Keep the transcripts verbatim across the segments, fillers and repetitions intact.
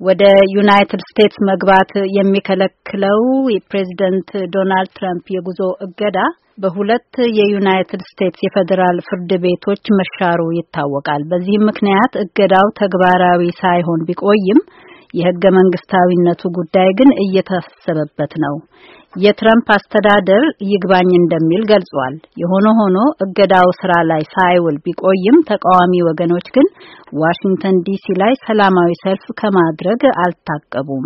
ወደ ዩናይትድ ስቴትስ መግባት የሚከለክለው የፕሬዝዳንት ዶናልድ ትራምፕ የጉዞ እገዳ በሁለት የዩናይትድ ስቴትስ የፌደራል ፍርድ ቤቶች መሻሩ ይታወቃል። በዚህም ምክንያት እገዳው ተግባራዊ ሳይሆን ቢቆይም የህገ መንግስታዊነቱ ጉዳይ ግን እየታሰበበት ነው። የትራምፕ አስተዳደር ይግባኝ እንደሚል ገልጿል። የሆነ ሆኖ እገዳው ስራ ላይ ሳይውል ቢቆይም ተቃዋሚ ወገኖች ግን ዋሽንግተን ዲሲ ላይ ሰላማዊ ሰልፍ ከማድረግ አልታቀቡም።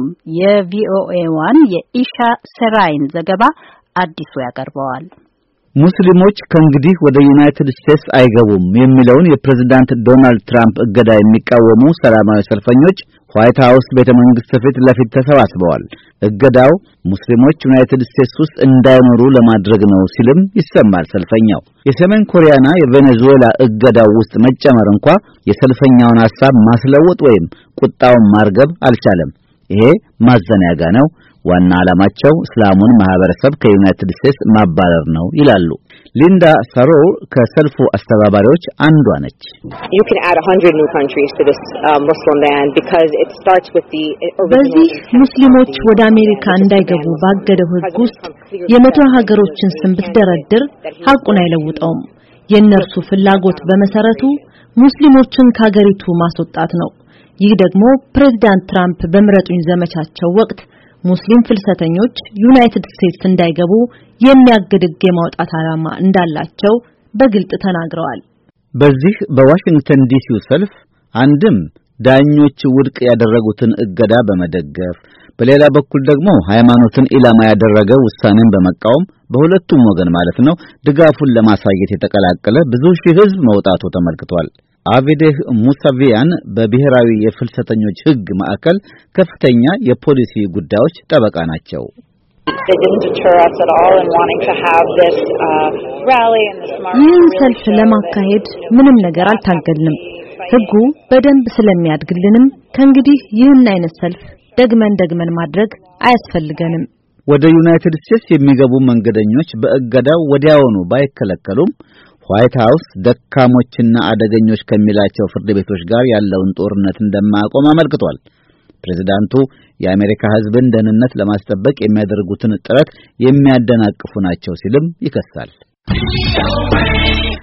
የቪኦኤዋን የኢሻ ሰራይን ዘገባ አዲሱ ያቀርበዋል። ሙስሊሞች ከእንግዲህ ወደ ዩናይትድ ስቴትስ አይገቡም የሚለውን የፕሬዝዳንት ዶናልድ ትራምፕ እገዳ የሚቃወሙ ሰላማዊ ሰልፈኞች ዋይት ሃውስ ቤተመንግስት ፊት ለፊት ተሰባስበዋል። እገዳው ሙስሊሞች ዩናይትድ ስቴትስ ውስጥ እንዳይኖሩ ለማድረግ ነው ሲልም ይሰማል ሰልፈኛው። የሰሜን ኮሪያና የቬኔዙዌላ እገዳው ውስጥ መጨመር እንኳን የሰልፈኛውን ሐሳብ ማስለወጥ ወይም ቁጣውን ማርገብ አልቻለም። ይሄ ማዘናጋ ነው። ዋና ዓላማቸው እስላሙን ማህበረሰብ ከዩናይትድ ስቴትስ ማባረር ነው ይላሉ። ሊንዳ ሳሮ ከሰልፉ አስተባባሪዎች አንዷ ነች። You can add one hundred new countries to this uh, Muslim ban because it starts with the በዚህ ሙስሊሞች ወደ አሜሪካ እንዳይገቡ ባገደው ሕግ ውስጥ የመቶ ሀገሮችን ስም ብትደረድር ሐቁን አይለውጠውም። የእነርሱ ፍላጎት በመሰረቱ ሙስሊሞችን ከሀገሪቱ ማስወጣት ነው። ይህ ደግሞ ፕሬዝዳንት ትራምፕ በምረጡኝ ዘመቻቸው ወቅት ሙስሊም ፍልሰተኞች ዩናይትድ ስቴትስ እንዳይገቡ የሚያግድ ሕግ የማውጣት ዓላማ እንዳላቸው በግልጽ ተናግረዋል። በዚህ በዋሽንግተን ዲሲው ሰልፍ አንድም ዳኞች ውድቅ ያደረጉትን እገዳ በመደገፍ በሌላ በኩል ደግሞ ሃይማኖትን ኢላማ ያደረገ ውሳኔን በመቃወም በሁለቱም ወገን ማለት ነው ድጋፉን ለማሳየት የተቀላቀለ ብዙ ሺህ ሕዝብ መውጣቱ ተመልክቷል። አቪዴህ ሙሳቪያን በብሔራዊ የፍልሰተኞች ሕግ ማዕከል ከፍተኛ የፖሊሲ ጉዳዮች ጠበቃ ናቸው። ይህን ሰልፍ ለማካሄድ ምንም ነገር አልታገልንም። ሕጉ በደንብ ስለሚያድግልንም ከእንግዲህ ይህን አይነት ሰልፍ ደግመን ደግመን ማድረግ አያስፈልገንም። ወደ ዩናይትድ ስቴትስ የሚገቡ መንገደኞች በእገዳው ወዲያውኑ ባይከለከሉም ዋይት ሃውስ ደካሞችና አደገኞች ከሚላቸው ፍርድ ቤቶች ጋር ያለውን ጦርነት እንደማያቆም አመልክቷል። ፕሬዝዳንቱ የአሜሪካ ሕዝብን ደህንነት ለማስጠበቅ የሚያደርጉትን ጥረት የሚያደናቅፉ ናቸው ሲልም ይከሳል።